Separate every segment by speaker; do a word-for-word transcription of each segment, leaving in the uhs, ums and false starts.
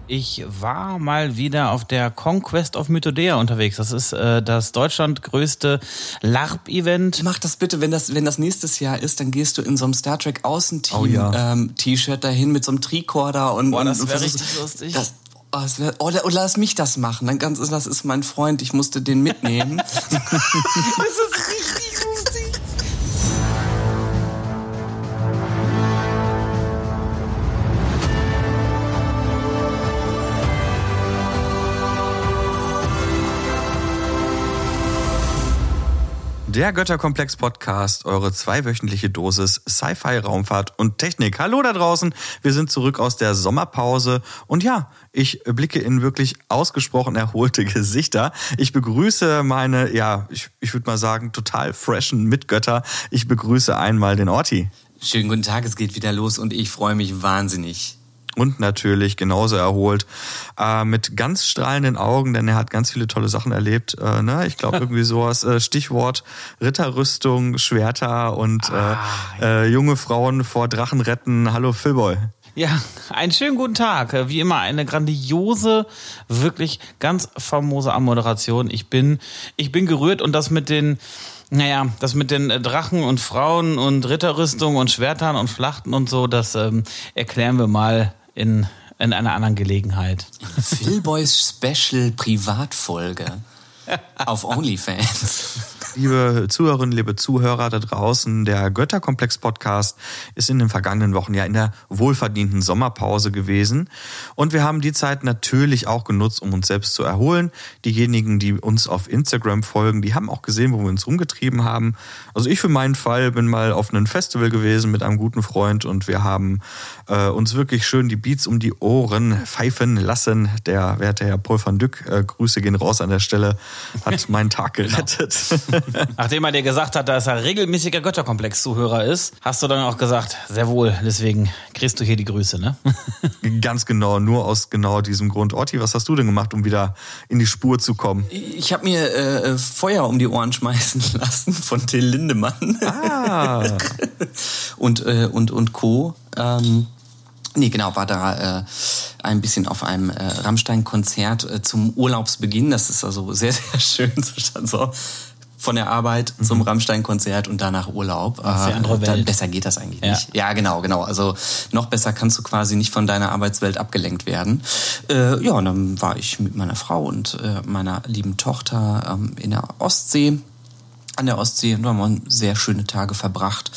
Speaker 1: Ich war mal wieder auf der Conquest of Mythodea unterwegs. Das ist äh, das Deutschland größte LARP-Event.
Speaker 2: Mach das bitte, wenn das, wenn das nächstes Jahr ist, dann gehst du in so einem Star Trek Außenteam
Speaker 1: Oh ja.
Speaker 2: ähm, T-Shirt dahin mit so einem Tricorder und
Speaker 1: Boah, das
Speaker 2: und
Speaker 1: wäre
Speaker 2: versuchst-
Speaker 1: richtig lustig.
Speaker 2: Das, oh, das wär, oder, oder lass mich das machen. Dann ganz, das ist mein Freund, ich musste den mitnehmen. Das ist richtig lustig.
Speaker 3: Der Götterkomplex-Podcast, eure zweiwöchentliche Dosis Sci-Fi, Raumfahrt und Technik. Hallo da draußen, wir sind zurück aus der Sommerpause und ja, ich blicke in wirklich ausgesprochen erholte Gesichter. Ich begrüße meine, ja, ich, ich würde mal sagen, total freshen Mitgötter. Ich begrüße einmal den Orti.
Speaker 2: Schönen guten Tag, es geht wieder los und ich freue mich wahnsinnig.
Speaker 3: Und natürlich genauso erholt, äh, mit ganz strahlenden Augen, denn er hat ganz viele tolle Sachen erlebt. Äh, ne? Ich glaube irgendwie sowas, äh, Stichwort Ritterrüstung, Schwerter und
Speaker 1: Ah,
Speaker 3: äh, äh, junge Frauen vor Drachen retten. Hallo Philboy.
Speaker 1: Ja, einen schönen guten Tag. Wie immer eine grandiose, wirklich ganz famose Anmoderation. Ich bin, ich bin gerührt und das mit den... Naja, das mit den Drachen und Frauen und Ritterrüstung und Schwertern und Schlachten und so, das ähm, erklären wir mal in, in einer anderen Gelegenheit.
Speaker 2: Philboys Special Privatfolge auf OnlyFans.
Speaker 3: Liebe Zuhörerinnen, liebe Zuhörer da draußen, der Götterkomplex-Podcast ist in den vergangenen Wochen ja in der wohlverdienten Sommerpause gewesen. Und wir haben die Zeit natürlich auch genutzt, um uns selbst zu erholen. Diejenigen, die uns auf Instagram folgen, die haben auch gesehen, wo wir uns rumgetrieben haben. Also ich für meinen Fall bin mal auf einem Festival gewesen mit einem guten Freund und wir haben äh, uns wirklich schön die Beats um die Ohren pfeifen lassen. Der werte Herr Paul van Dyck, äh, Grüße gehen raus an der Stelle, hat meinen Tag gerettet.
Speaker 1: Nachdem er dir gesagt hat, dass er regelmäßiger Götterkomplex-Zuhörer ist, hast du dann auch gesagt, sehr wohl, deswegen kriegst du hier die Grüße, ne?
Speaker 3: Ganz genau, nur aus genau diesem Grund. Orti, was hast du denn gemacht, um wieder in die Spur zu kommen?
Speaker 2: Ich habe mir äh, Feuer um die Ohren schmeißen lassen von Till Lindemann.
Speaker 3: Ah.
Speaker 2: und, äh, und, und Co. Ähm, nee, genau, war da äh, ein bisschen auf einem äh, Rammstein-Konzert äh, zum Urlaubsbeginn. Das ist also sehr, sehr schön. So von der Arbeit mhm. zum Rammstein-Konzert und danach Urlaub.
Speaker 1: Das ist die andere Welt.
Speaker 2: Dann besser geht das eigentlich
Speaker 1: ja.
Speaker 2: nicht. Ja, genau, genau. Also noch besser kannst du quasi nicht von deiner Arbeitswelt abgelenkt werden. Äh, ja, und dann war ich mit meiner Frau und äh, meiner lieben Tochter ähm, in der Ostsee. An der Ostsee und da haben wir sehr schöne Tage verbracht.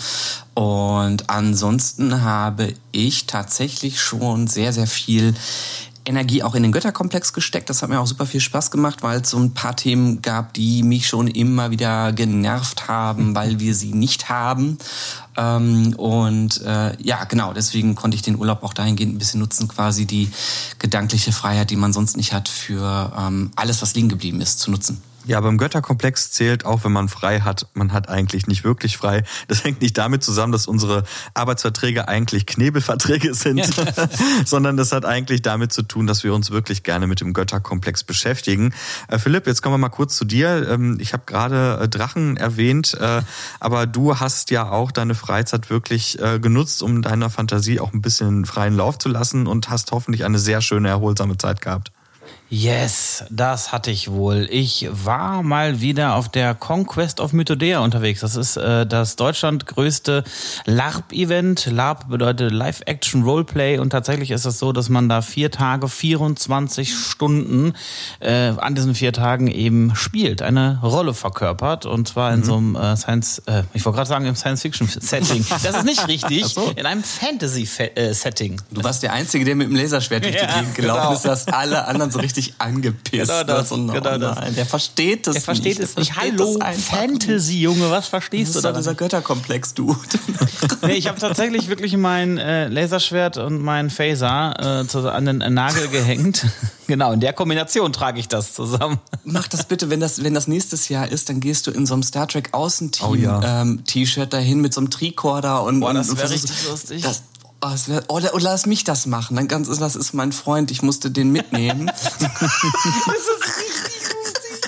Speaker 2: Und ansonsten habe ich tatsächlich schon sehr, sehr viel Energie auch in den Götterkomplex gesteckt. Das hat mir auch super viel Spaß gemacht, weil es so ein paar Themen gab, die mich schon immer wieder genervt haben, weil wir sie nicht haben. Ähm, und äh, ja, genau, deswegen konnte ich den Urlaub auch dahingehend ein bisschen nutzen, quasi die gedankliche Freiheit, die man sonst nicht hat, für ähm, alles, was liegen geblieben ist, zu nutzen.
Speaker 3: Ja, beim Götterkomplex zählt auch, wenn man frei hat, man hat eigentlich nicht wirklich frei. Das hängt nicht damit zusammen, dass unsere Arbeitsverträge eigentlich Knebelverträge sind, ja. sondern das hat eigentlich damit zu tun, dass wir uns wirklich gerne mit dem Götterkomplex beschäftigen. Äh, Philipp, jetzt kommen wir mal kurz zu dir. Ähm, ich habe gerade äh, Drachen erwähnt, äh, aber du hast ja auch deine Freizeit wirklich äh, genutzt, um deiner Fantasie auch ein bisschen freien Lauf zu lassen und hast hoffentlich eine sehr schöne, erholsame Zeit gehabt.
Speaker 1: Yes, das hatte ich wohl. Ich war mal wieder auf der Conquest of Mythodea unterwegs. Das ist äh, das Deutschland größte LARP-Event. LARP bedeutet Live-Action-Roleplay und tatsächlich ist es so, dass man da vier Tage, vierundzwanzig Stunden äh, an diesen vier Tagen eben spielt, eine Rolle verkörpert und zwar in mhm. so einem äh, Science, äh, ich wollte gerade sagen im Science-Fiction-Setting. Das ist nicht richtig, so. In einem Fantasy-Setting.
Speaker 2: Du warst der Einzige, der mit dem Laserschwert durch die
Speaker 1: ja,
Speaker 2: Gegend gelaufen
Speaker 1: genau.
Speaker 2: ist, dass alle anderen so richtig angepisst.
Speaker 1: Genau das,
Speaker 2: und,
Speaker 1: genau
Speaker 2: oh
Speaker 1: das.
Speaker 2: Der versteht das
Speaker 1: nicht. Der versteht
Speaker 2: nicht.
Speaker 1: es nicht. Hallo, Fantasy, nicht. Junge, was verstehst
Speaker 2: das
Speaker 1: du
Speaker 2: da?
Speaker 1: da?
Speaker 2: Dieser Götterkomplex-Dude.
Speaker 1: Nee, ich habe tatsächlich wirklich mein äh, Laserschwert und meinen Phaser äh, zu, an den äh, Nagel gehängt. Genau, in der Kombination trage ich das zusammen.
Speaker 2: Mach das bitte, wenn das, wenn das nächstes Jahr ist, dann gehst du in so einem Star Trek Außenteam
Speaker 3: oh, ja.
Speaker 2: ähm, T-Shirt dahin mit so einem Tricorder und,
Speaker 1: Boah, das
Speaker 2: und,
Speaker 1: wäre
Speaker 2: und
Speaker 1: richtig lustig.
Speaker 2: Das, Oh, das wär, oder, oder lass mich das machen. Dann ganz, das ist mein Freund, ich musste den mitnehmen. Das ist richtig lustig.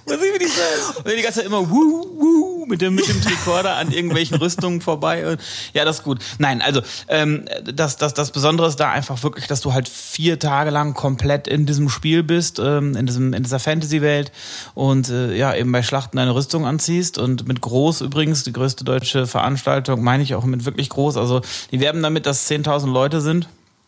Speaker 1: Muss ich wirklich sagen. Und die ganze Zeit immer wuh, wuh, mit dem, mit dem Tricorder an irgendwelchen Rüstungen vorbei. Und ja, das ist gut. Nein, also ähm, das, das, das Besondere ist da einfach wirklich, dass du halt vier Tage lang komplett in diesem Spiel bist, ähm, in diesem in dieser Fantasy-Welt und äh, ja, eben bei Schlachten deine Rüstung anziehst und mit groß übrigens, die größte deutsche Veranstaltung, meine ich auch mit wirklich groß. Also die werben damit, dass zehntausend Leute sind.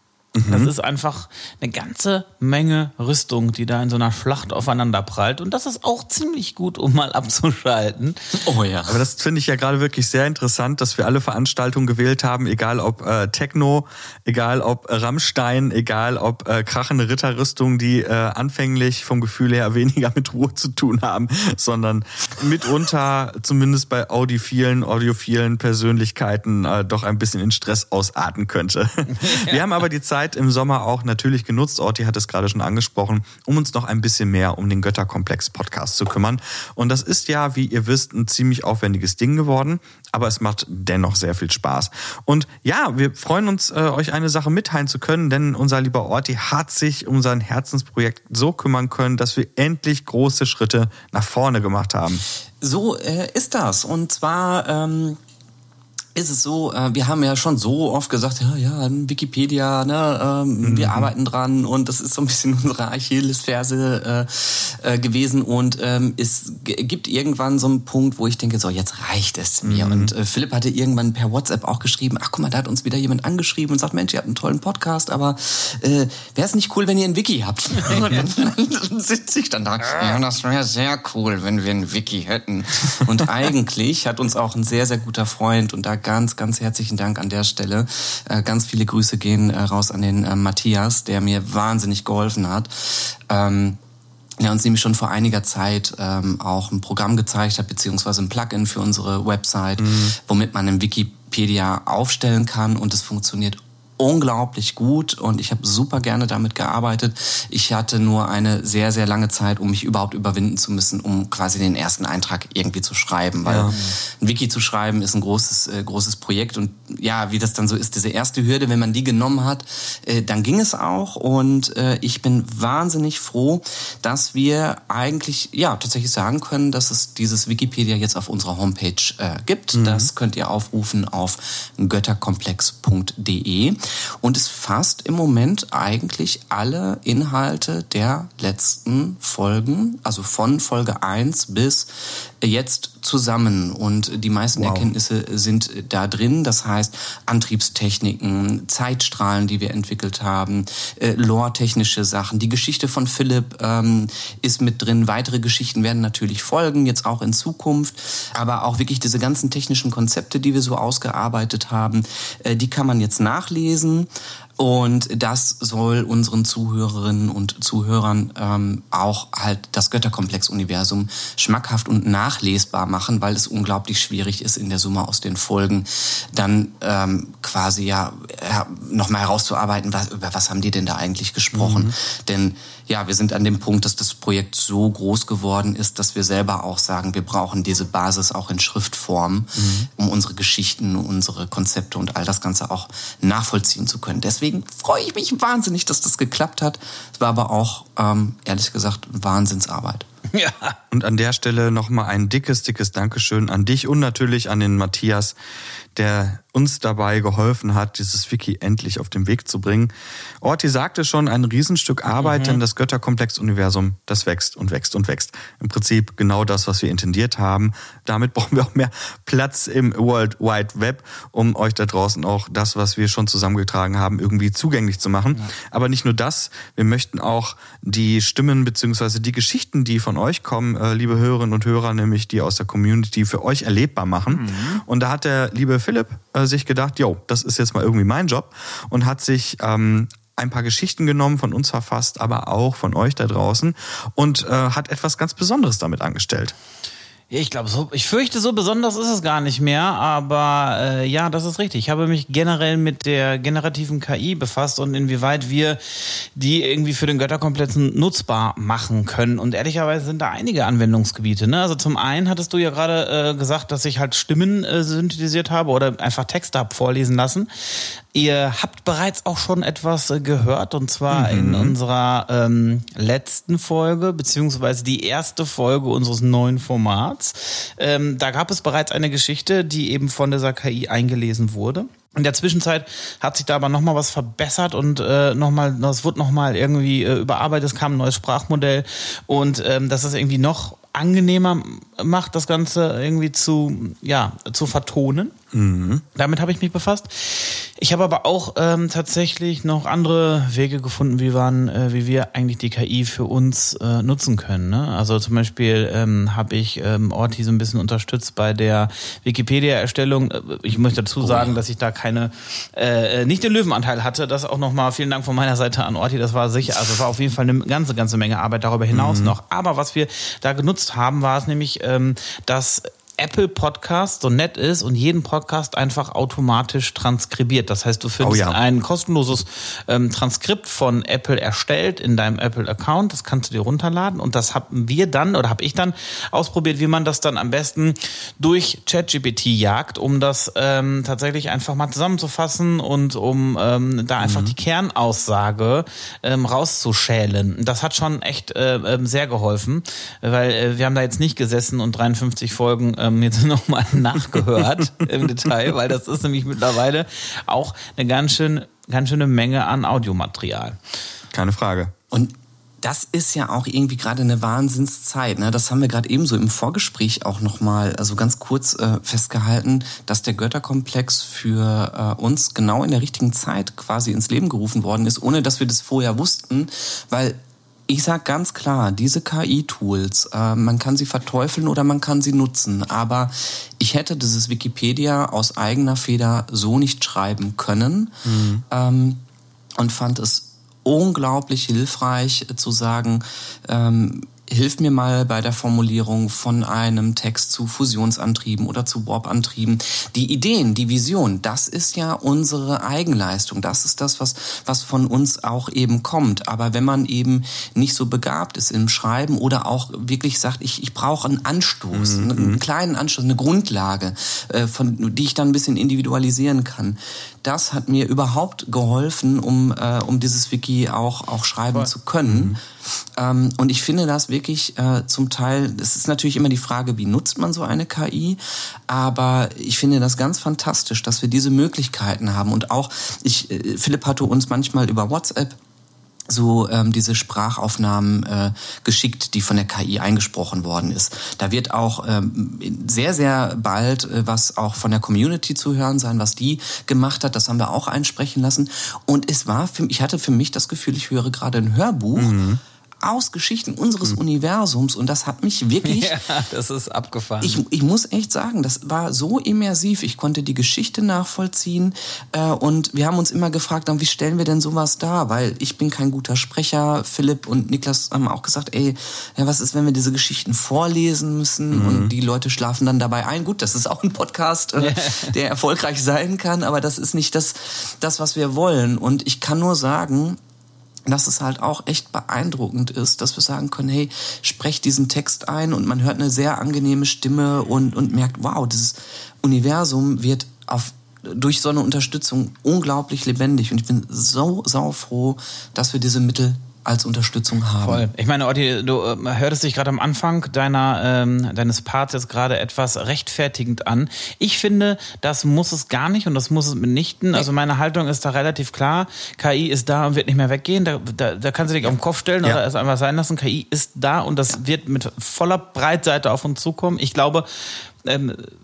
Speaker 1: Das ist einfach eine ganze Menge Rüstung, die da in so einer Schlacht aufeinander prallt. Und das ist auch ziemlich gut, um mal abzuschalten.
Speaker 2: Oh ja.
Speaker 3: Aber das finde ich ja gerade wirklich sehr interessant, dass wir alle Veranstaltungen gewählt haben, egal ob äh, Techno, egal ob äh, Rammstein, egal ob äh, krachende Ritterrüstungen, die äh, anfänglich vom Gefühl her weniger mit Ruhe zu tun haben, sondern mitunter, zumindest bei audiphilen, audiophilen Persönlichkeiten, äh, doch ein bisschen in Stress ausarten könnte. Ja. Wir haben aber die Zeit im Sommer auch natürlich genutzt, Orti hat es gerade schon angesprochen, um uns noch ein bisschen mehr um den Götterkomplex-Podcast zu kümmern. Und das ist ja, wie ihr wisst, ein ziemlich aufwendiges Ding geworden, aber es macht dennoch sehr viel Spaß. Und ja, wir freuen uns, äh, euch eine Sache mitteilen zu können, denn unser lieber Orti hat sich um sein Herzensprojekt so kümmern können, dass wir endlich große Schritte nach vorne gemacht haben.
Speaker 2: So äh, ist das. Und zwar... Ähm ist es so, wir haben ja schon so oft gesagt, ja, ja, Wikipedia, ne, ähm, mhm. wir arbeiten dran und das ist so ein bisschen unsere Achillesferse äh, äh, gewesen und ähm, es g- gibt irgendwann so einen Punkt, wo ich denke, so, jetzt reicht es mir. Mhm. Und äh, Philipp hatte irgendwann per WhatsApp auch geschrieben, ach guck mal, da hat uns wieder jemand angeschrieben und sagt, Mensch, ihr habt einen tollen Podcast, aber äh, wäre es nicht cool, wenn ihr ein Wiki habt? Und dann sitze ich dann da, ja, das wäre sehr cool, wenn wir ein Wiki hätten. Und eigentlich hat uns auch ein sehr, sehr guter Freund und da ganz, ganz herzlichen Dank an der Stelle. Äh, ganz viele Grüße gehen äh, raus an den äh, Matthias, der mir wahnsinnig geholfen hat. Ähm, der uns nämlich schon vor einiger Zeit ähm, auch ein Programm gezeigt hat, beziehungsweise ein Plugin für unsere Website, mhm. womit man einen Wikipedia aufstellen kann und es funktioniert unglaublich gut und ich habe super gerne damit gearbeitet. Ich hatte nur eine sehr, sehr lange Zeit, um mich überhaupt überwinden zu müssen, um quasi den ersten Eintrag irgendwie zu schreiben, weil ja. ein Wiki zu schreiben ist ein großes, äh, großes Projekt und ja, wie das dann so ist, diese erste Hürde, wenn man die genommen hat, äh, dann ging es auch und äh, ich bin wahnsinnig froh, dass wir eigentlich, ja, tatsächlich sagen können, dass es dieses Wikipedia jetzt auf unserer Homepage äh, gibt. Mhm. Das könnt ihr aufrufen auf götterkomplex punkt de. Und es fasst im Moment eigentlich alle Inhalte der letzten Folgen, also von Folge eins bis jetzt zusammen. Und die meisten wow. Erkenntnisse sind da drin. Das heißt, Antriebstechniken, Zeitstrahlen, die wir entwickelt haben, äh, lore-technische Sachen. Die Geschichte von Philipp ähm, ist mit drin. Weitere Geschichten werden natürlich folgen, jetzt auch in Zukunft. Aber auch wirklich diese ganzen technischen Konzepte, die wir so ausgearbeitet haben, äh, die kann man jetzt nachlesen. Und das soll unseren Zuhörerinnen und Zuhörern ähm, auch halt das Götterkomplex-Universum schmackhaft und nachlesbar machen, weil es unglaublich schwierig ist, in der Summe aus den Folgen dann ähm, quasi ja, ja nochmal herauszuarbeiten, was, über was haben die denn da eigentlich gesprochen. Mhm. Denn ja, wir sind an dem Punkt, dass das Projekt so groß geworden ist, dass wir selber auch sagen, wir brauchen diese Basis auch in Schriftform, mhm. um unsere Geschichten, unsere Konzepte und all das Ganze auch nachvollziehen zu können. Deswegen freue ich mich wahnsinnig, dass das geklappt hat. Es war aber auch, ähm, ehrlich gesagt, Wahnsinnsarbeit.
Speaker 3: Ja. Und an der Stelle nochmal ein dickes, dickes Dankeschön an dich und natürlich an den Matthias, der uns dabei geholfen hat, dieses Wiki endlich auf den Weg zu bringen. Orti sagte schon, ein Riesenstück Arbeit, mhm. denn das Götterkomplex-Universum, das wächst und wächst und wächst. Im Prinzip genau das, was wir intendiert haben. Damit brauchen wir auch mehr Platz im World Wide Web, um euch da draußen auch das, was wir schon zusammengetragen haben, irgendwie zugänglich zu machen. Ja. Aber nicht nur das, wir möchten auch die Stimmen bzw. die Geschichten, die von euch kommen, äh, liebe Hörerinnen und Hörer, nämlich die aus der Community, für euch erlebbar machen. Mhm. Und da hat der liebe Philipp äh, sich gedacht, jo, das ist jetzt mal irgendwie mein Job und hat sich ähm, ein paar Geschichten genommen, von uns verfasst, aber auch von euch da draußen und äh, hat etwas ganz Besonderes damit angestellt.
Speaker 1: Ich glaube, so, ich fürchte, so besonders ist es gar nicht mehr, aber äh, ja, das ist richtig. Ich habe mich generell mit der generativen K I befasst und inwieweit wir die irgendwie für den Götterkomplex nutzbar machen können. Und ehrlicherweise sind da einige Anwendungsgebiete. Ne? Also zum einen hattest du ja gerade äh, gesagt, dass ich halt Stimmen äh, synthetisiert habe oder einfach Texte habe vorlesen lassen. Ihr habt bereits auch schon etwas äh, gehört, und zwar mhm. in unserer ähm, letzten Folge, beziehungsweise die erste Folge unseres neuen Formats. Ähm, da gab es bereits eine Geschichte, die eben von dieser K I eingelesen wurde. In der Zwischenzeit hat sich da aber nochmal was verbessert und äh, nochmal, das wurde nochmal irgendwie äh, überarbeitet, es kam ein neues Sprachmodell und ähm, das ist irgendwie noch angenehmer macht, das Ganze irgendwie zu, ja, zu vertonen. Mhm. Damit habe ich mich befasst. Ich habe aber auch ähm, tatsächlich noch andere Wege gefunden, wie, waren, äh, wie wir eigentlich die K I für uns äh, nutzen können. Ne? Also zum Beispiel ähm, habe ich ähm, Orti so ein bisschen unterstützt bei der Wikipedia-Erstellung. Ich möchte dazu sagen, oh ja. dass ich da keine, äh, nicht den Löwenanteil hatte. Das auch nochmal vielen Dank von meiner Seite an Orti. Das war sicher, also es war auf jeden Fall eine ganze, ganze Menge Arbeit darüber hinaus mhm. noch. Aber was wir da genutzt haben, war es nämlich, ähm, dass Apple Podcast so nett ist und jeden Podcast einfach automatisch transkribiert. Das heißt, du findest oh ja. ein kostenloses ähm, Transkript von Apple erstellt in deinem Apple-Account. Das kannst du dir runterladen und das haben wir dann oder habe ich dann ausprobiert, wie man das dann am besten durch ChatGPT jagt, um das ähm, tatsächlich einfach mal zusammenzufassen und um ähm, da einfach mhm. die Kernaussage ähm, rauszuschälen. Das hat schon echt äh, sehr geholfen, weil äh, wir haben da jetzt nicht gesessen und dreiundfünfzig Folgen ähm, jetzt nochmal nachgehört im Detail, weil das ist nämlich mittlerweile auch eine ganz schön, ganz schöne Menge an Audiomaterial.
Speaker 3: Keine Frage.
Speaker 2: Und das ist ja auch irgendwie gerade eine Wahnsinnszeit. Ne? Das haben wir gerade eben so im Vorgespräch auch nochmal also ganz kurz äh, festgehalten, dass der Götterkomplex für äh, uns genau in der richtigen Zeit quasi ins Leben gerufen worden ist, ohne dass wir das vorher wussten, weil ich sag ganz klar, diese K I-Tools, äh, man kann sie verteufeln oder man kann sie nutzen, aber ich hätte dieses Wikipedia aus eigener Feder so nicht schreiben können mhm. ähm, und fand es unglaublich hilfreich äh, zu sagen, ähm, hilf mir mal bei der Formulierung von einem Text zu Fusionsantrieben oder zu Warp-Antrieben. Die Ideen, die Vision, das ist ja unsere Eigenleistung. Das ist das, was, was von uns auch eben kommt. Aber wenn man eben nicht so begabt ist im Schreiben oder auch wirklich sagt, ich, ich brauche einen Anstoß, mhm. einen kleinen Anstoß, eine Grundlage, äh, von, die ich dann ein bisschen individualisieren kann. Das hat mir überhaupt geholfen, um, äh, um dieses Wiki auch, auch schreiben Voll. zu können. Mhm. Ähm, und ich finde das wirklich äh, zum Teil, es ist natürlich immer die Frage, wie nutzt man so eine K I, aber ich finde das ganz fantastisch, dass wir diese Möglichkeiten haben. Und auch, ich, äh, Philipp hatte uns manchmal über WhatsApp so ähm, diese Sprachaufnahmen äh, geschickt, die von der K I eingesprochen worden ist. Da wird auch ähm, sehr, sehr bald äh, was auch von der Community zu hören sein, was die gemacht hat. Das haben wir auch einsprechen lassen. Und es war, für, ich hatte für mich das Gefühl, ich höre gerade ein Hörbuch, mhm. aus Geschichten unseres mhm. Universums und das hat mich wirklich...
Speaker 1: Ja, das ist abgefahren.
Speaker 2: Ich, ich muss echt sagen, das war so immersiv. Ich konnte die Geschichte nachvollziehen äh, und wir haben uns immer gefragt, dann, wie stellen wir denn sowas dar? Weil ich bin kein guter Sprecher. Philipp und Niklas haben auch gesagt, ey, ja, was ist, wenn wir diese Geschichten vorlesen müssen mhm. und die Leute schlafen dann dabei ein? Gut, das ist auch ein Podcast, äh, der erfolgreich sein kann, aber das ist nicht das, das, was wir wollen. Und ich kann nur sagen, dass es halt auch echt beeindruckend ist, dass wir sagen können, hey, sprecht diesen Text ein und man hört eine sehr angenehme Stimme und, und merkt, wow, dieses Universum wird auf, durch so eine Unterstützung unglaublich lebendig und ich bin so saufroh, dass wir diese Mittel als Unterstützung haben.
Speaker 1: Voll. Ich meine, Orti, du äh, hörtest dich gerade am Anfang deiner ähm, deines Parts jetzt gerade etwas rechtfertigend an. Ich finde, das muss es gar nicht und das muss es mitnichten. Also meine Haltung ist da relativ klar. K I ist da und wird nicht mehr weggehen. Da, da, da kannst du dich auf den Kopf stellen ja. oder es einfach sein lassen. K I ist da und das ja. wird mit voller Breitseite auf uns zukommen. Ich glaube, ähm,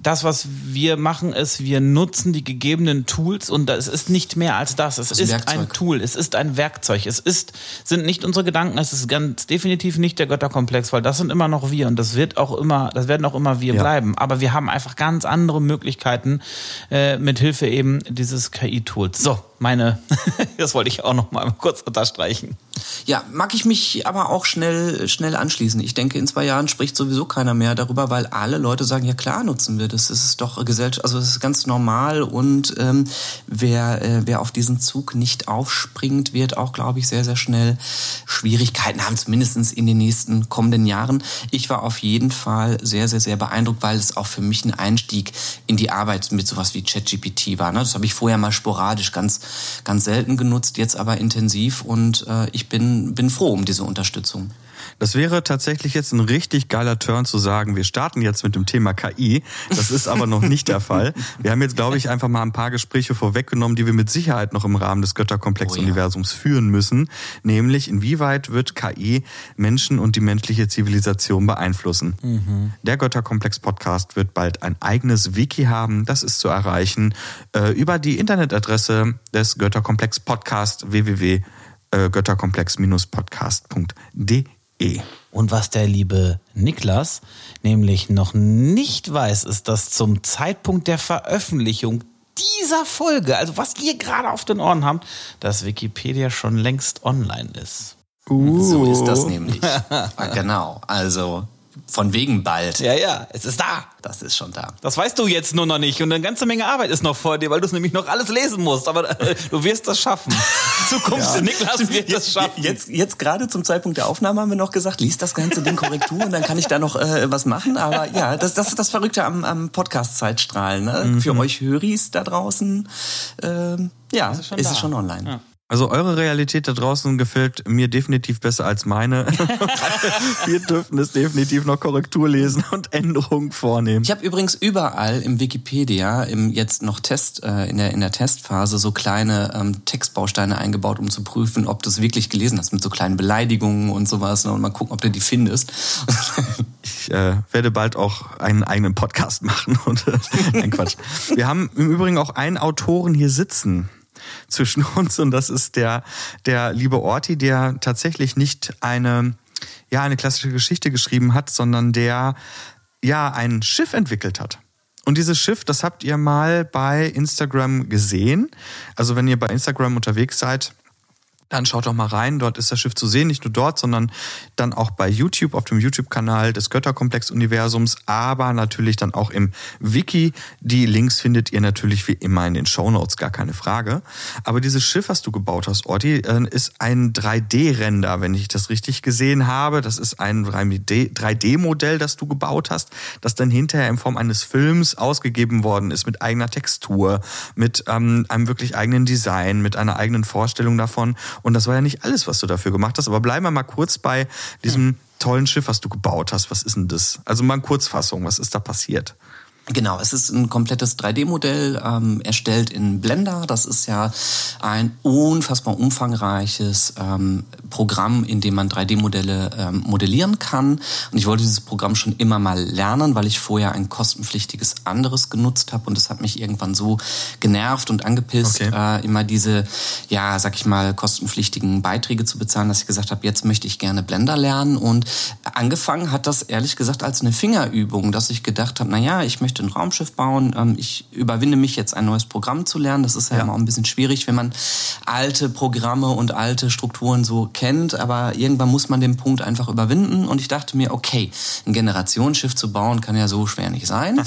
Speaker 1: das, was wir machen, ist, wir nutzen die gegebenen Tools und es ist nicht mehr als das. Es
Speaker 2: das
Speaker 1: ist
Speaker 2: Werkzeug.
Speaker 1: ein Tool, es ist ein Werkzeug. Es ist, sind nicht unsere Gedanken, es ist ganz definitiv nicht der Götterkomplex, weil das sind immer noch wir und das wird auch immer, das werden auch immer wir
Speaker 3: Ja.
Speaker 1: bleiben. Aber wir haben einfach ganz andere Möglichkeiten äh, mit Hilfe eben dieses K I-Tools. So, meine, das wollte ich auch noch mal kurz unterstreichen.
Speaker 2: Ja, mag ich mich aber auch schnell schnell anschließen. Ich denke, in zwei Jahren spricht sowieso keiner mehr darüber, weil alle Leute sagen, ja klar nutzen wir das. Das ist doch Gesellschaft, also das ist ganz normal und ähm, wer äh, wer auf diesen Zug nicht aufspringt, wird auch, glaube ich, sehr sehr schnell Schwierigkeiten haben, zumindest in den nächsten kommenden Jahren. Ich war auf jeden Fall sehr sehr sehr beeindruckt, weil es auch für mich ein Einstieg in die Arbeit mit sowas wie ChatGPT war. Ne? Das habe ich vorher mal sporadisch, ganz ganz selten genutzt, jetzt aber intensiv und äh, ich bin bin froh um diese Unterstützung.
Speaker 3: Das wäre tatsächlich jetzt ein richtig geiler Turn zu sagen, wir starten jetzt mit dem Thema K I. Das ist aber noch nicht der Fall. Wir haben jetzt, glaube ich, einfach mal ein paar Gespräche vorweggenommen, die wir mit Sicherheit noch im Rahmen des Götterkomplex-Universums oh ja. führen müssen. Nämlich, inwieweit wird K I Menschen und die menschliche Zivilisation beeinflussen? Mhm. Der Götterkomplex-Podcast wird bald ein eigenes Wiki haben. Das ist zu erreichen äh, über die Internetadresse des Götterkomplex-Podcast w w w punkt götterkomplex podcast punkt d e.
Speaker 1: Und was der liebe Niklas nämlich noch nicht weiß, ist, dass zum Zeitpunkt der Veröffentlichung dieser Folge, also was ihr gerade auf den Ohren habt, dass Wikipedia schon längst online ist.
Speaker 2: Uh. So ist das nämlich. Genau, also von wegen bald.
Speaker 1: Ja, ja, es ist da.
Speaker 2: Das ist schon da.
Speaker 1: Das weißt du jetzt nur noch nicht und eine ganze Menge Arbeit ist noch vor dir, weil du es nämlich noch alles lesen musst, aber äh, du wirst das schaffen. Zukunft, ja. Niklas wird das schaffen.
Speaker 2: Jetzt, jetzt gerade zum Zeitpunkt der Aufnahme haben wir noch gesagt, lies das ganze Ding Korrektur und dann kann ich da noch äh, was machen, aber ja, das, das ist das Verrückte am, am Podcast-Zeitstrahlen. Ne? Mhm. Für euch Höris da draußen, äh, ja, ist es schon, ist es schon online.
Speaker 1: Ja.
Speaker 3: Also eure Realität da draußen gefällt mir definitiv besser als meine. Wir dürfen es definitiv noch Korrektur lesen und Änderungen vornehmen.
Speaker 2: Ich habe übrigens überall im Wikipedia, im jetzt noch Test, äh, in der in der Testphase, so kleine ähm, Textbausteine eingebaut, um zu prüfen, ob du es wirklich gelesen hast, mit so kleinen Beleidigungen und sowas. Ne, und mal gucken, ob du die findest.
Speaker 3: Ich äh, werde bald auch einen eigenen Podcast machen. Und äh, nein, Quatsch. Wir haben im Übrigen auch einen Autoren hier sitzen zwischen uns und das ist der der liebe Orti, der tatsächlich nicht eine ja eine klassische Geschichte geschrieben hat, sondern der ja ein Schiff entwickelt hat. Und dieses Schiff, das habt ihr mal bei Instagram gesehen. Also wenn ihr bei Instagram unterwegs seid, dann schaut doch mal rein, dort ist das Schiff zu sehen, nicht nur dort, sondern dann auch bei YouTube, auf dem YouTube-Kanal des Götterkomplex-Universums, aber natürlich dann auch im Wiki. Die Links findet ihr natürlich wie immer in den Shownotes, gar keine Frage. Aber dieses Schiff, was du gebaut hast, Orti, ist ein drei D-Render, wenn ich das richtig gesehen habe. Das ist ein drei D-Modell, das du gebaut hast, das dann hinterher in Form eines Films ausgegeben worden ist, mit eigener Textur, mit ähm, einem wirklich eigenen Design, mit einer eigenen Vorstellung davon. Und das war ja nicht alles, was du dafür gemacht hast. Aber bleiben wir mal kurz bei diesem hm. tollen Schiff, was du gebaut hast. Was ist denn das? Also mal eine Kurzfassung. Was ist da passiert?
Speaker 2: Genau, es ist ein komplettes drei D-Modell, ähm, erstellt in Blender. Das ist ja ein unfassbar umfangreiches ähm, Programm, in dem man drei D-Modelle ähm, modellieren kann. Und ich wollte dieses Programm schon immer mal lernen, weil ich vorher ein kostenpflichtiges anderes genutzt habe. Und das hat mich irgendwann so genervt und angepisst, okay. äh, immer diese, ja, sag ich mal, kostenpflichtigen Beiträge zu bezahlen, dass ich gesagt habe, jetzt möchte ich gerne Blender lernen. Und angefangen hat das ehrlich gesagt als eine Fingerübung, dass ich gedacht habe, na ja, ich möchte ein Raumschiff bauen. Ich überwinde mich jetzt, ein neues Programm zu lernen. Das ist ja, ja immer auch ein bisschen schwierig, wenn man alte Programme und alte Strukturen so kennt. Aber irgendwann muss man den Punkt einfach überwinden. Und ich dachte mir, okay, ein Generationsschiff zu bauen kann ja so schwer nicht sein.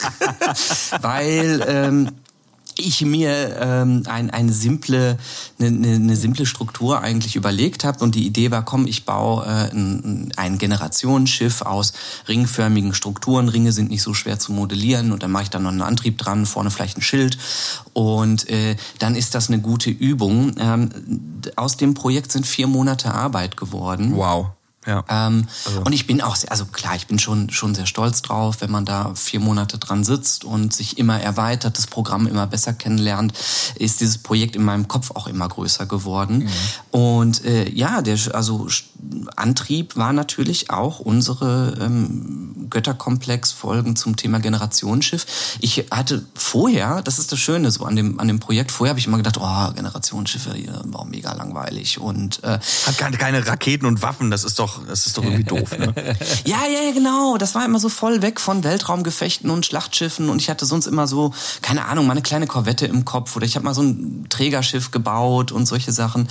Speaker 2: Weil ähm, ich mir ähm, ein, eine simple eine, eine simple Struktur eigentlich überlegt habe und die Idee war, komm, ich baue äh, ein, ein Generationsschiff aus ringförmigen Strukturen. Ringe sind nicht so schwer zu modellieren und dann mache ich da noch einen Antrieb dran, vorne vielleicht ein Schild und äh, dann ist das eine gute Übung. Ähm, aus dem Projekt sind vier Monate Arbeit geworden.
Speaker 3: Wow. Ja.
Speaker 2: Ähm, also. Und ich bin auch, sehr, also klar, ich bin schon schon sehr stolz drauf, wenn man da vier Monate dran sitzt und sich immer erweitert, das Programm immer besser kennenlernt, ist dieses Projekt in meinem Kopf auch immer größer geworden. Mhm. Und äh, ja, der also Antrieb war natürlich auch unsere ähm, Götterkomplex-Folgen zum Thema Generationsschiff. Ich hatte vorher, das ist das Schöne so an dem an dem Projekt, vorher habe ich immer gedacht, oh, Generationsschiffe, war mega langweilig und äh,
Speaker 3: hat keine, keine Raketen und Waffen, das ist doch, das ist doch irgendwie doof, ne?
Speaker 2: Ja, ja, genau, das war immer so voll weg von Weltraumgefechten und Schlachtschiffen und ich hatte sonst immer so, keine Ahnung, mal eine kleine Korvette im Kopf oder ich habe mal so ein Trägerschiff gebaut und solche Sachen.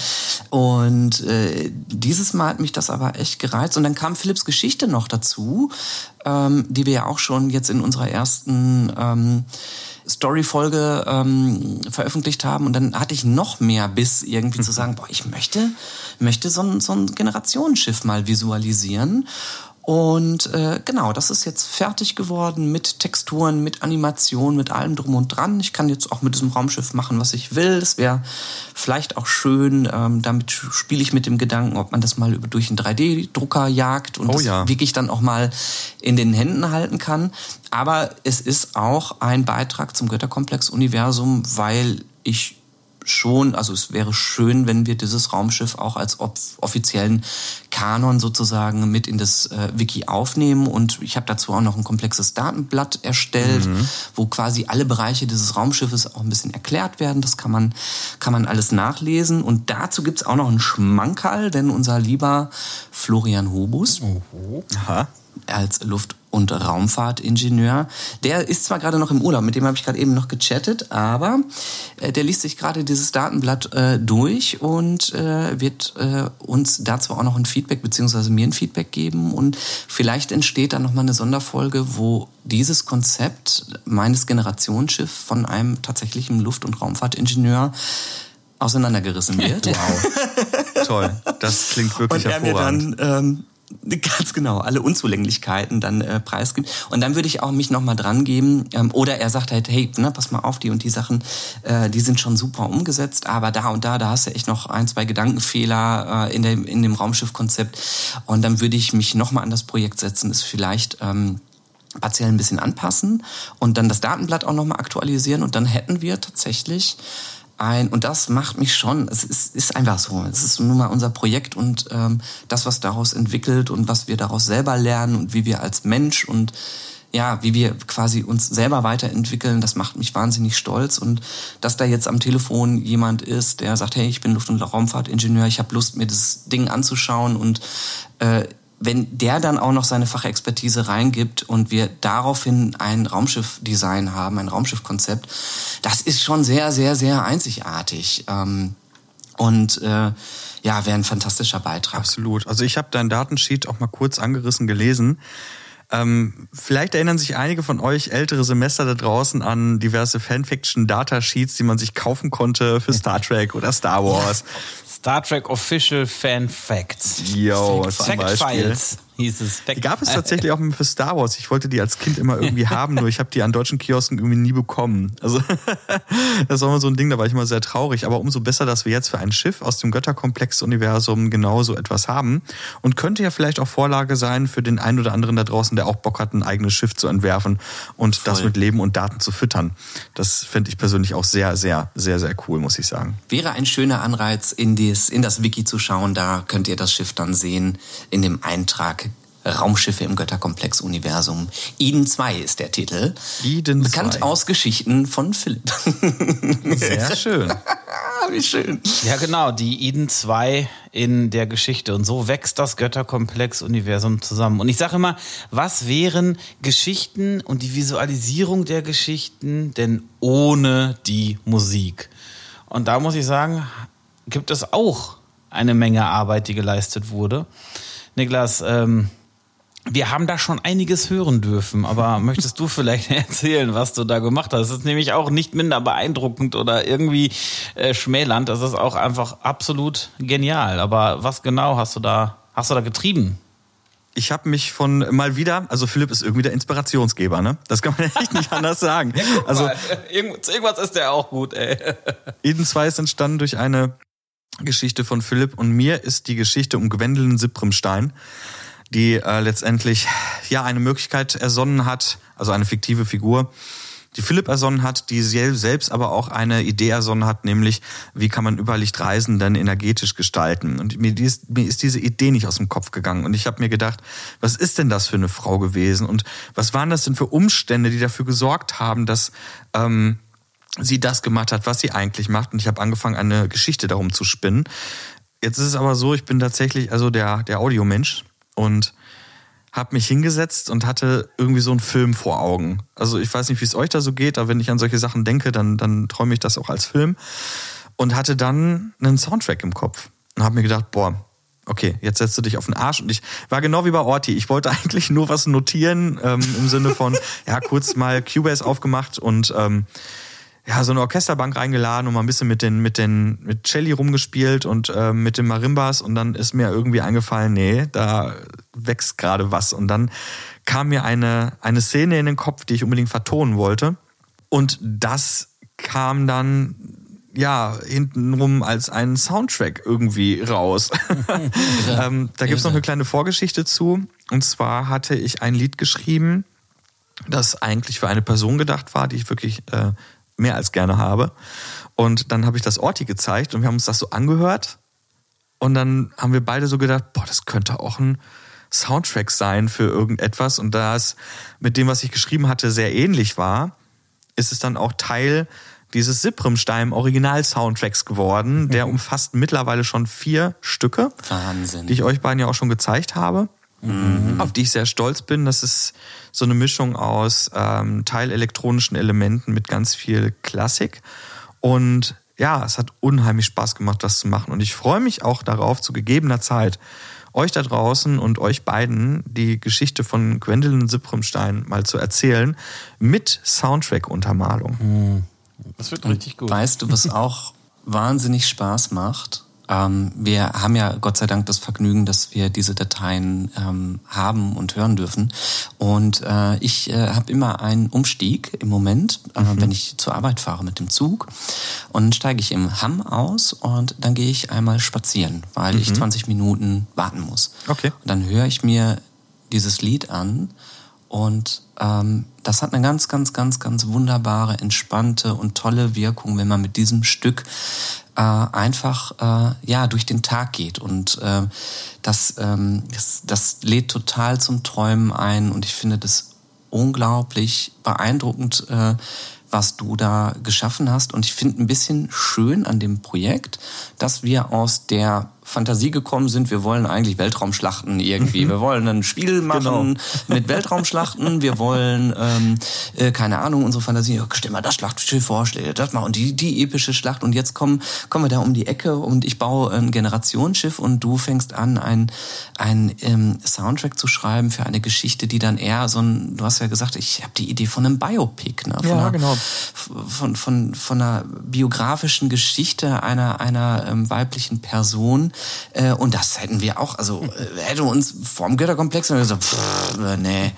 Speaker 2: Und äh, dieses Mal hat mich das aber echt gereizt und dann kam Philipps Geschichte noch dazu, ähm, die wir ja auch schon jetzt in unserer ersten ähm, Story-Folge ähm, veröffentlicht haben und dann hatte ich noch mehr Biss irgendwie zu sagen, boah, ich möchte, möchte so ein, so ein Generationsschiff mal visualisieren. Und äh, genau, das ist jetzt fertig geworden mit Texturen, mit Animation, mit allem drum und dran. Ich kann jetzt auch mit diesem Raumschiff machen, was ich will. Das wäre vielleicht auch schön. Ähm, damit spiele ich mit dem Gedanken, ob man das mal durch einen drei D Drucker jagt und
Speaker 3: oh,
Speaker 2: das
Speaker 3: ja.
Speaker 2: wirklich dann auch mal in den Händen halten kann. Aber es ist auch ein Beitrag zum Götterkomplex-Universum, weil ich schon, also es wäre schön, wenn wir dieses Raumschiff auch als offiziellen Kanon sozusagen mit in das äh, Wiki aufnehmen und ich habe dazu auch noch ein komplexes Datenblatt erstellt, mhm. wo quasi alle Bereiche dieses Raumschiffes auch ein bisschen erklärt werden. Das kann man kann man alles nachlesen und dazu gibt's auch noch einen Schmankerl, denn unser lieber Florian Hobus
Speaker 3: oh. Aha.
Speaker 2: als Luft- und Raumfahrtingenieur. Der ist zwar gerade noch im Urlaub, mit dem habe ich gerade eben noch gechattet, aber äh, der liest sich gerade dieses Datenblatt äh, durch und äh, wird äh, uns dazu auch noch ein Feedback, beziehungsweise mir ein Feedback geben und vielleicht entsteht dann nochmal eine Sonderfolge, wo dieses Konzept meines Generationsschiffs von einem tatsächlichen Luft- und Raumfahrtingenieur auseinandergerissen wird.
Speaker 3: Wow. Toll. Das klingt wirklich
Speaker 2: und er
Speaker 3: hervorragend.
Speaker 2: mir dann, ähm, ganz genau, alle Unzulänglichkeiten dann äh, preisgibt. Und dann würde ich auch mich nochmal dran geben. Ähm, oder er sagt halt, hey, ne, pass mal auf, die und die Sachen, äh, die sind schon super umgesetzt, aber da und da, da hast du echt noch ein, zwei Gedankenfehler äh, in, dem, in dem Raumschiffkonzept. Und dann würde ich mich nochmal an das Projekt setzen, es vielleicht ähm, partiell ein bisschen anpassen und dann das Datenblatt auch nochmal aktualisieren. Und dann hätten wir tatsächlich ein, und das macht mich schon, es ist, ist einfach so, es ist nun mal unser Projekt und ähm, das, was daraus entwickelt und was wir daraus selber lernen und wie wir als Mensch und ja, wie wir quasi uns selber weiterentwickeln, das macht mich wahnsinnig stolz und dass da jetzt am Telefon jemand ist, der sagt, hey, ich bin Luft- und Raumfahrtingenieur, ich habe Lust, mir das Ding anzuschauen und äh, wenn der dann auch noch seine Fachexpertise reingibt und wir daraufhin ein Raumschiffdesign haben, ein Raumschiffkonzept, das ist schon sehr, sehr, sehr einzigartig. Und äh, ja, wäre ein fantastischer Beitrag.
Speaker 3: Absolut. Also ich habe dein Datensheet auch mal kurz angerissen gelesen. Ähm, vielleicht erinnern sich einige von euch ältere Semester da draußen an diverse Fanfiction-Datasheets, die man sich kaufen konnte für Star Trek oder Star Wars.
Speaker 1: Ja. Star Trek Official Fan Facts.
Speaker 3: Yo,
Speaker 1: Fact,
Speaker 3: zum
Speaker 1: Fact
Speaker 3: Beispiel.
Speaker 1: Files hieß es.
Speaker 3: Die gab es tatsächlich auch für Star Wars. Ich wollte die als Kind immer irgendwie haben, nur ich habe die an deutschen Kiosken irgendwie nie bekommen. Also das war immer so ein Ding, da war ich immer sehr traurig. Aber umso besser, dass wir jetzt für ein Schiff aus dem Götterkomplex-Universum genau so etwas haben. Und könnte ja vielleicht auch Vorlage sein für den einen oder anderen da draußen, der auch Bock hat, ein eigenes Schiff zu entwerfen und Voll. das mit Leben und Daten zu füttern. Das fände ich persönlich auch sehr, sehr, sehr, sehr cool, muss ich sagen.
Speaker 2: Wäre ein schöner Anreiz, in das, in das Wiki zu schauen. Da könnt ihr das Schiff dann sehen in dem Eintrag Raumschiffe im Götterkomplex-Universum. Eden zwei ist der Titel.
Speaker 3: Eden zwei.
Speaker 2: Bekannt aus Geschichten von Philipp.
Speaker 3: Sehr schön.
Speaker 2: Wie schön.
Speaker 1: Ja, genau, die Eden zwei in der Geschichte. Und so wächst das Götterkomplex-Universum zusammen. Und ich sage immer, was wären Geschichten und die Visualisierung der Geschichten denn ohne die Musik? Und da muss ich sagen, gibt es auch eine Menge Arbeit, die geleistet wurde. Niklas, ähm, wir haben da schon einiges hören dürfen, aber möchtest du vielleicht erzählen, was du da gemacht hast? Das ist nämlich auch nicht minder beeindruckend oder irgendwie äh, schmälernd. Das ist auch einfach absolut genial. Aber was genau hast du da, hast du da getrieben?
Speaker 3: Ich habe mich von mal wieder, also Philipp ist irgendwie der Inspirationsgeber, ne? Das kann man echt nicht anders sagen.
Speaker 1: Ja, guck
Speaker 3: also
Speaker 1: mal, irgendwas ist der auch gut, ey.
Speaker 3: Eden zwei ist entstanden durch eine Geschichte von Philipp und mir, ist die Geschichte um Gwendolyn Sipremstein, die äh, letztendlich ja eine Möglichkeit ersonnen hat, also eine fiktive Figur, die Philipp ersonnen hat, die selbst aber auch eine Idee ersonnen hat, nämlich wie kann man Überlichtreisen dann energetisch gestalten. Und mir ist, mir ist diese Idee nicht aus dem Kopf gegangen. Und ich habe mir gedacht, was ist denn das für eine Frau gewesen? Und was waren das denn für Umstände, die dafür gesorgt haben, dass ähm, sie das gemacht hat, was sie eigentlich macht? Und ich habe angefangen, eine Geschichte darum zu spinnen. Jetzt ist es aber so, ich bin tatsächlich also der, der Audiomensch und habe mich hingesetzt und hatte irgendwie so einen Film vor Augen. Also ich weiß nicht, wie es euch da so geht, aber wenn ich an solche Sachen denke, dann, dann träume ich das auch als Film. Und hatte dann einen Soundtrack im Kopf. Und habe mir gedacht, boah, okay, jetzt setzt du dich auf den Arsch. Und ich war genau wie bei Orti. Ich wollte eigentlich nur was notieren, ähm, im Sinne von, ja, kurz mal Cubase aufgemacht und ähm, ja, so eine Orchesterbank reingeladen und mal ein bisschen mit den mit den mit Celli rumgespielt und äh, mit den Marimbas und dann ist mir irgendwie eingefallen, nee, da wächst gerade was und dann kam mir eine eine Szene in den Kopf, die ich unbedingt vertonen wollte und das kam dann ja hintenrum als ein Soundtrack irgendwie raus. ähm, da gibt's noch eine kleine Vorgeschichte zu und zwar hatte ich ein Lied geschrieben, das eigentlich für eine Person gedacht war, die ich wirklich äh, mehr als gerne habe. Und dann habe ich das Orti gezeigt und wir haben uns das so angehört. Und dann haben wir beide so gedacht, boah, das könnte auch ein Soundtrack sein für irgendetwas. Und da es mit dem, was ich geschrieben hatte, sehr ähnlich war, ist es dann auch Teil dieses Siprimstein-Original-Soundtracks geworden. Der umfasst mittlerweile schon vier Stücke.
Speaker 2: Wahnsinn.
Speaker 3: Die ich euch beiden ja auch schon gezeigt habe. Mhm. Auf die ich sehr stolz bin. Das ist so eine Mischung aus ähm, teilelektronischen Elementen mit ganz viel Klassik. Und ja, es hat unheimlich Spaß gemacht, das zu machen. Und ich freue mich auch darauf, zu gegebener Zeit euch da draußen und euch beiden die Geschichte von Gwendolyn Siprimstein mal zu erzählen mit Soundtrack-Untermalung.
Speaker 1: Mhm. Das wird richtig gut.
Speaker 2: Weißt du, was auch wahnsinnig Spaß macht? Ähm, wir haben ja Gott sei Dank das Vergnügen, dass wir diese Dateien ähm, haben und hören dürfen. Und äh, ich äh, habe immer einen Umstieg im Moment, äh, mhm. wenn ich zur Arbeit fahre mit dem Zug. Und dann steige ich im Hamm aus und dann gehe ich einmal spazieren, weil mhm. ich zwanzig Minuten warten muss.
Speaker 3: Okay.
Speaker 2: Und dann höre ich mir dieses Lied an und ähm, das hat eine ganz, ganz, ganz, ganz wunderbare, entspannte und tolle Wirkung, wenn man mit diesem Stück äh, einfach äh, ja durch den Tag geht. Und äh, das, ähm, das, das lädt total zum Träumen ein. Und ich finde das unglaublich beeindruckend, äh, was du da geschaffen hast. Und ich finde ein bisschen schön an dem Projekt, dass wir aus der Fantasie gekommen sind, wir wollen eigentlich Weltraumschlachten irgendwie. Wir wollen ein Spiel machen genau. mit Weltraumschlachten. Wir wollen, ähm, äh, keine Ahnung, unsere Fantasie, oh, stell mal das Schlachtschiff vor, stell dir das mal und die, die epische Schlacht. Und jetzt kommen, kommen wir da um die Ecke und ich baue ein Generationsschiff und du fängst an, ein, ein ähm, Soundtrack zu schreiben für eine Geschichte, die dann eher so ein, du hast ja gesagt, ich habe die Idee von einem Biopic, ne? Von
Speaker 3: ja,
Speaker 2: einer,
Speaker 3: genau.
Speaker 2: Von, von, von einer biografischen Geschichte einer, einer ähm, weiblichen Person. Äh, und das hätten wir auch, also äh, hätte uns vorm Götterkomplex so, pff, äh, nee.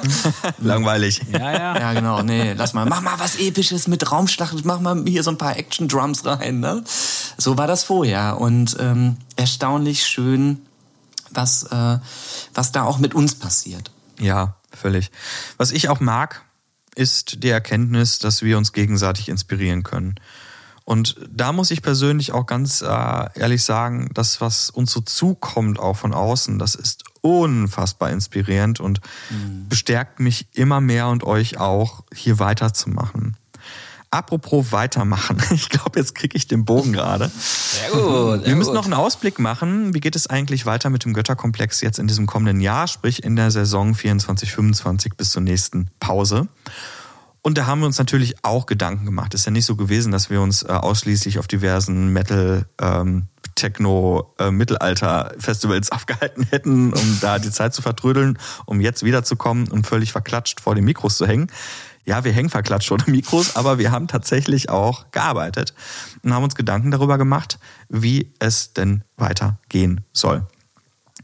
Speaker 3: Langweilig.
Speaker 2: Ja, ja. Ja, genau, nee, lass mal, mach mal was Episches mit Raumschlachten, mach mal hier so ein paar Action-Drums rein, ne? So war das vorher und ähm, erstaunlich schön, was, äh, was da auch mit uns passiert.
Speaker 3: Ja, völlig. Was ich auch mag, ist die Erkenntnis, dass wir uns gegenseitig inspirieren können. Und da muss ich persönlich auch ganz äh, ehrlich sagen, das, was uns so zukommt, auch von außen, das ist unfassbar inspirierend und mhm. bestärkt mich immer mehr und euch auch, hier weiterzumachen. Apropos weitermachen, ich glaube, jetzt kriege ich den Bogen gerade.
Speaker 1: Sehr gut. Sehr
Speaker 3: Wir müssen
Speaker 1: gut.
Speaker 3: noch einen Ausblick machen. Wie geht es eigentlich weiter mit dem Götterkomplex jetzt in diesem kommenden Jahr, sprich in der Saison vierundzwanzig fünfundzwanzig bis zur nächsten Pause? Und da haben wir uns natürlich auch Gedanken gemacht. Es ist ja nicht so gewesen, dass wir uns äh, ausschließlich auf diversen Metal, ähm, Techno, äh, Mittelalter-Festivals aufgehalten hätten, um da die Zeit zu vertrödeln, um jetzt wiederzukommen und völlig verklatscht vor den Mikros zu hängen. Ja, wir hängen verklatscht vor den Mikros, aber wir haben tatsächlich auch gearbeitet und haben uns Gedanken darüber gemacht, wie es denn weitergehen soll.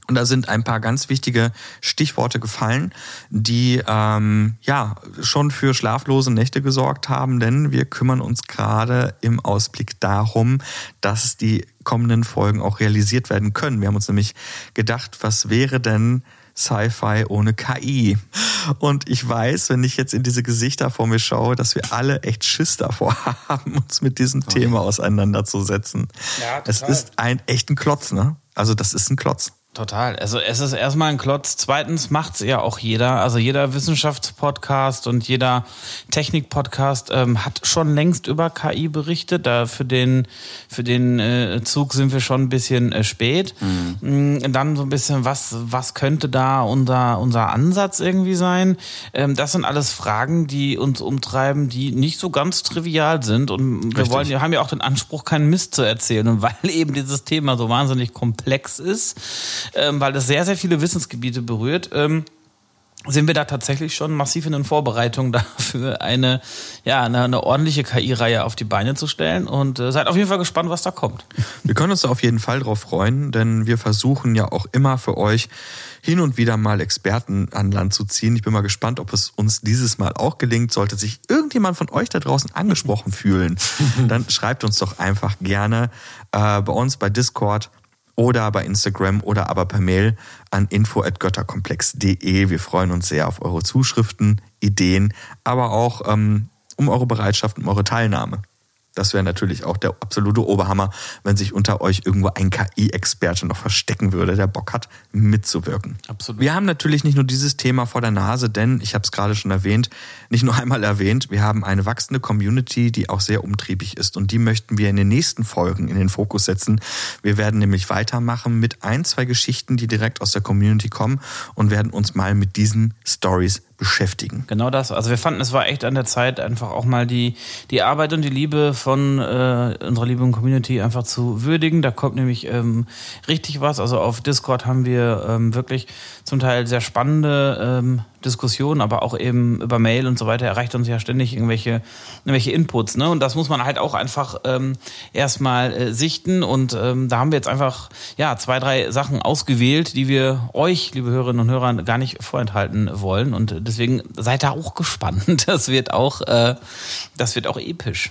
Speaker 3: Und da sind ein paar ganz wichtige Stichworte gefallen, die ähm, ja schon für schlaflose Nächte gesorgt haben, denn wir kümmern uns gerade im Ausblick darum, dass die kommenden Folgen auch realisiert werden können. Wir haben uns nämlich gedacht, was wäre denn Sci-Fi ohne K I? Und ich weiß, wenn ich jetzt in diese Gesichter vor mir schaue, dass wir alle echt Schiss davor haben, uns mit diesem okay. Thema auseinanderzusetzen. Ja, total. Es ist ein echter Klotz, ne? Also das ist ein Klotz.
Speaker 1: Total. Also es ist erstmal ein Klotz. Zweitens macht's ja auch jeder. Also jeder Wissenschaftspodcast und jeder Technikpodcast ähm, hat schon längst über K I berichtet. Da für den für den äh, Zug sind wir schon ein bisschen äh, spät. Mhm. Dann so ein bisschen, was was könnte da unser unser Ansatz irgendwie sein? Ähm, das sind alles Fragen, die uns umtreiben, die nicht so ganz trivial sind. Und wir Richtig. wollen, wir haben ja auch den Anspruch, keinen Mist zu erzählen. Und weil eben dieses Thema so wahnsinnig komplex ist, Ähm, weil das sehr, sehr viele Wissensgebiete berührt, ähm, sind wir da tatsächlich schon massiv in den Vorbereitungen dafür, eine, ja, eine, eine ordentliche K I-Reihe auf die Beine zu stellen. Und äh, seid auf jeden Fall gespannt, was da kommt.
Speaker 3: Wir können uns auf jeden Fall drauf freuen, denn wir versuchen ja auch immer für euch hin und wieder mal Experten an Land zu ziehen. Ich bin mal gespannt, ob es uns dieses Mal auch gelingt. Sollte sich irgendjemand von euch da draußen angesprochen fühlen, dann schreibt uns doch einfach gerne äh, bei uns bei Discord oder bei Instagram oder aber per Mail an info at götterkomplex punkt de. Wir freuen uns sehr auf eure Zuschriften, Ideen, aber auch ähm, um eure Bereitschaft, um eure Teilnahme. Das wäre natürlich auch der absolute Oberhammer, wenn sich unter euch irgendwo ein K I-Experte noch verstecken würde, der Bock hat, mitzuwirken.
Speaker 1: Absolut.
Speaker 3: Wir haben natürlich nicht nur dieses Thema vor der Nase, denn, ich habe es gerade schon erwähnt, nicht nur einmal erwähnt, wir haben eine wachsende Community, die auch sehr umtriebig ist. Und die möchten wir in den nächsten Folgen in den Fokus setzen. Wir werden nämlich weitermachen mit ein, zwei Geschichten, die direkt aus der Community kommen und werden uns mal mit diesen Stories beschäftigen.
Speaker 1: Genau das. Also wir fanden, es war echt an der Zeit, einfach auch mal die, die Arbeit und die Liebe von äh, unserer lieben Community einfach zu würdigen. Da kommt nämlich ähm, richtig was. Also auf Discord haben wir ähm, wirklich zum Teil sehr spannende ähm, Diskussionen, aber auch eben über Mail und so weiter erreicht uns ja ständig irgendwelche, irgendwelche Inputs, ne? Und das muss man halt auch einfach ähm, erstmal äh, sichten. Und ähm, da haben wir jetzt einfach ja zwei, drei Sachen ausgewählt, die wir euch, liebe Hörerinnen und Hörer, gar nicht vorenthalten wollen. Und deswegen seid da auch gespannt. Das wird auch, äh, das wird auch episch.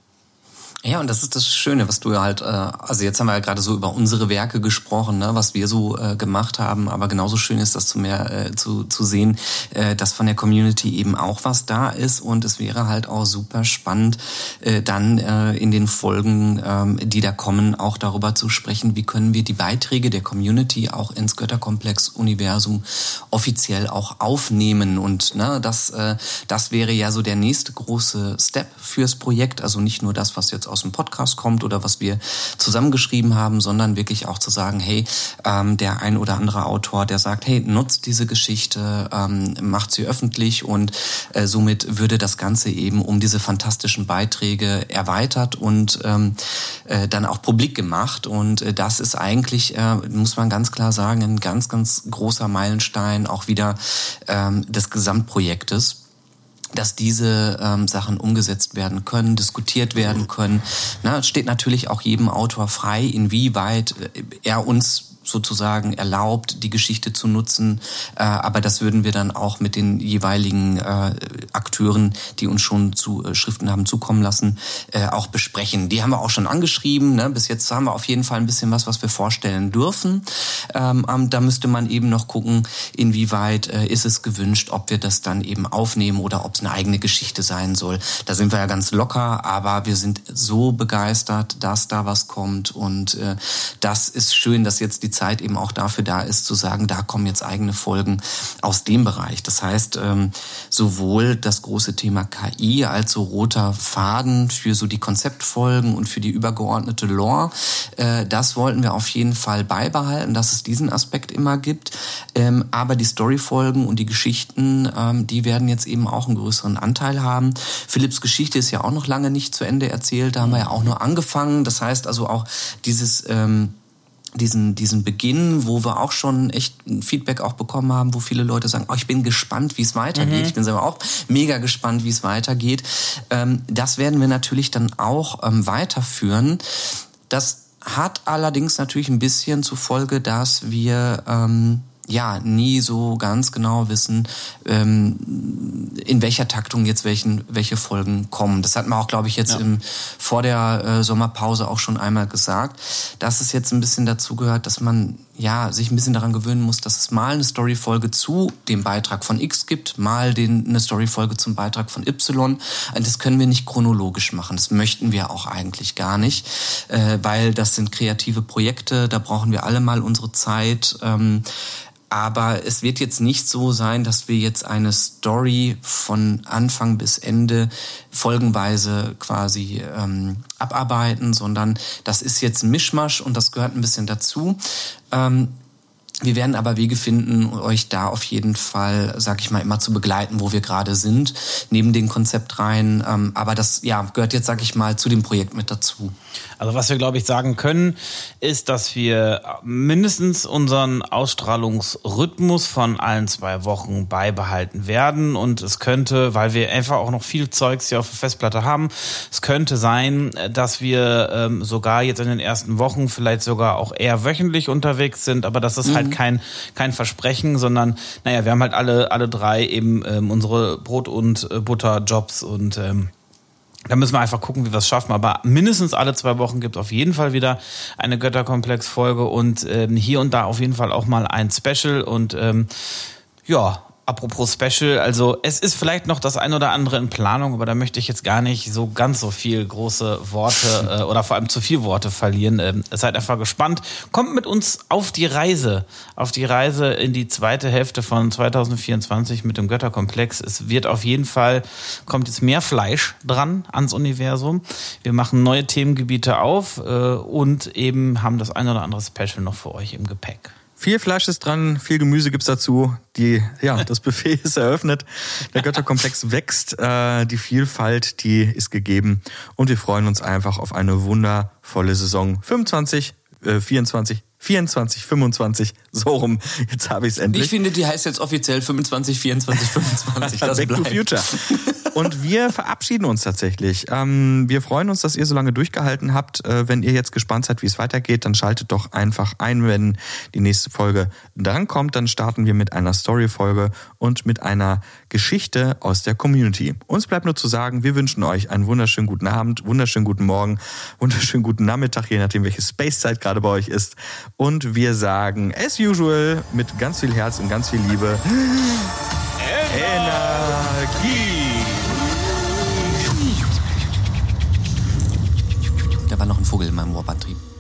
Speaker 2: Ja, und das ist das Schöne, was du halt, äh, also jetzt haben wir ja gerade so über unsere Werke gesprochen, ne, was wir so äh, gemacht haben, aber genauso schön ist das zu mehr äh, zu zu sehen, äh, dass von der Community eben auch was da ist, und es wäre halt auch super spannend, äh, dann äh, in den Folgen, ähm, die da kommen, auch darüber zu sprechen, wie können wir die Beiträge der Community auch ins Götterkomplex-Universum offiziell auch aufnehmen, und ne, das äh, das wäre ja so der nächste große Step fürs Projekt, also nicht nur das, was jetzt aus dem Podcast kommt oder was wir zusammengeschrieben haben, sondern wirklich auch zu sagen, hey, ähm, der ein oder andere Autor, der sagt, hey, nutzt diese Geschichte, ähm, macht sie öffentlich, und äh, somit würde das Ganze eben um diese fantastischen Beiträge erweitert und ähm, äh, dann auch publik gemacht, und äh, das ist eigentlich, äh, muss man ganz klar sagen, ein ganz, ganz großer Meilenstein auch wieder ähm, des Gesamtprojektes, dass diese ähm, Sachen umgesetzt werden können, diskutiert werden können. Na, es steht natürlich auch jedem Autor frei, inwieweit er uns sozusagen erlaubt, die Geschichte zu nutzen. Äh, aber das würden wir dann auch mit den jeweiligen äh, Akteuren, die uns schon zu äh, Schriften haben zukommen lassen, äh, auch besprechen. Die haben wir auch schon angeschrieben. Ne? Bis jetzt haben wir auf jeden Fall ein bisschen was, was wir vorstellen dürfen. Ähm, da müsste man eben noch gucken, inwieweit äh, ist es gewünscht, ob wir das dann eben aufnehmen oder ob es eine eigene Geschichte sein soll. Da sind wir ja ganz locker, aber wir sind so begeistert, dass da was kommt, und äh, das ist schön, dass jetzt die Zeit eben auch dafür da ist, zu sagen, da kommen jetzt eigene Folgen aus dem Bereich. Das heißt, ähm, sowohl das große Thema K I als so roter Faden für so die Konzeptfolgen und für die übergeordnete Lore, äh, das wollten wir auf jeden Fall beibehalten, dass es diesen Aspekt immer gibt. Ähm, aber die Storyfolgen und die Geschichten, ähm, die werden jetzt eben auch einen größeren Anteil haben. Philipps Geschichte ist ja auch noch lange nicht zu Ende erzählt, da haben wir ja auch nur angefangen. Das heißt also auch dieses ähm, diesen diesen Beginn, wo wir auch schon echt ein Feedback auch bekommen haben, wo viele Leute sagen, oh, ich bin gespannt, wie es weitergeht. Mhm. Ich bin selber auch mega gespannt, wie es weitergeht. Ähm, das werden wir natürlich dann auch ähm, weiterführen. Das hat allerdings natürlich ein bisschen zur Folge, dass wir ähm, ja nie so ganz genau wissen, ähm, in welcher Taktung jetzt welchen, welche Folgen kommen. Das hat man auch, glaube ich, jetzt ja. im, vor der äh, Sommerpause auch schon einmal gesagt, dass es jetzt ein bisschen dazu gehört, dass man ja sich ein bisschen daran gewöhnen muss, dass es mal eine Storyfolge zu dem Beitrag von X gibt, mal den, eine Storyfolge zum Beitrag von Y. Und das können wir nicht chronologisch machen. Das möchten wir auch eigentlich gar nicht, äh, weil das sind kreative Projekte, da brauchen wir alle mal unsere Zeit. Ähm, Aber es wird jetzt nicht so sein, dass wir jetzt eine Story von Anfang bis Ende folgenweise quasi ähm, abarbeiten, sondern das ist jetzt ein Mischmasch und das gehört ein bisschen dazu. Ähm, Wir werden aber Wege finden, euch da auf jeden Fall, sag ich mal, immer zu begleiten, wo wir gerade sind, neben den Konzeptreihen. Ähm, aber das ja, gehört jetzt, sag ich mal, zu dem Projekt mit dazu.
Speaker 1: Also was wir, glaube ich, sagen können, ist, dass wir mindestens unseren Ausstrahlungsrhythmus von allen zwei Wochen beibehalten werden. Und es könnte, weil wir einfach auch noch viel Zeugs hier auf der Festplatte haben, es könnte sein, dass wir ähm, sogar jetzt in den ersten Wochen vielleicht sogar auch eher wöchentlich unterwegs sind. Aber das ist mhm. halt kein kein Versprechen, sondern naja, wir haben halt alle alle drei eben ähm, unsere Brot- und äh, Butterjobs und ähm, da müssen wir einfach gucken, wie wir es schaffen. Aber mindestens alle zwei Wochen gibt es auf jeden Fall wieder eine Götterkomplex-Folge und ähm, hier und da auf jeden Fall auch mal ein Special. Und ähm, ja, apropos Special, also es ist vielleicht noch das ein oder andere in Planung, aber da möchte ich jetzt gar nicht so ganz so viel große Worte äh, oder vor allem zu viel Worte verlieren. Ähm, seid einfach gespannt. Kommt mit uns auf die Reise, auf die Reise in die zweite Hälfte von zwanzig vierundzwanzig mit dem Götterkomplex. Es wird auf jeden Fall, kommt jetzt mehr Fleisch dran ans Universum. Wir machen neue Themengebiete auf äh, und eben haben das ein oder andere Special noch für euch im Gepäck.
Speaker 3: Viel Fleisch ist dran, viel Gemüse gibt's dazu. Die, ja, das Buffet ist eröffnet. Der Götterkomplex wächst. Äh, die Vielfalt, die ist gegeben. Und wir freuen uns einfach auf eine wundervolle Saison fünfundzwanzig, äh, vierundzwanzig, vierundzwanzig, fünfundzwanzig. So rum. Jetzt habe ich es endlich.
Speaker 2: Ich finde, die heißt jetzt offiziell fünfundzwanzig, vierundzwanzig, fünfundzwanzig. Das
Speaker 3: Back
Speaker 2: bleibt.
Speaker 3: to Future. Und wir verabschieden uns tatsächlich. Ähm, wir freuen uns, dass ihr so lange durchgehalten habt. Äh, wenn ihr jetzt gespannt seid, wie es weitergeht, dann schaltet doch einfach ein, wenn die nächste Folge drankommt. Dann starten wir mit einer Story-Folge und mit einer Geschichte aus der Community. Uns bleibt nur zu sagen, wir wünschen euch einen wunderschönen guten Abend, wunderschönen guten Morgen, wunderschönen guten Nachmittag, je nachdem, welche Spacezeit gerade bei euch ist. Und wir sagen, as usual, mit ganz viel Herz und ganz viel Liebe, Energie!
Speaker 2: Da war noch ein Vogel in meinem Warp-Antrieb.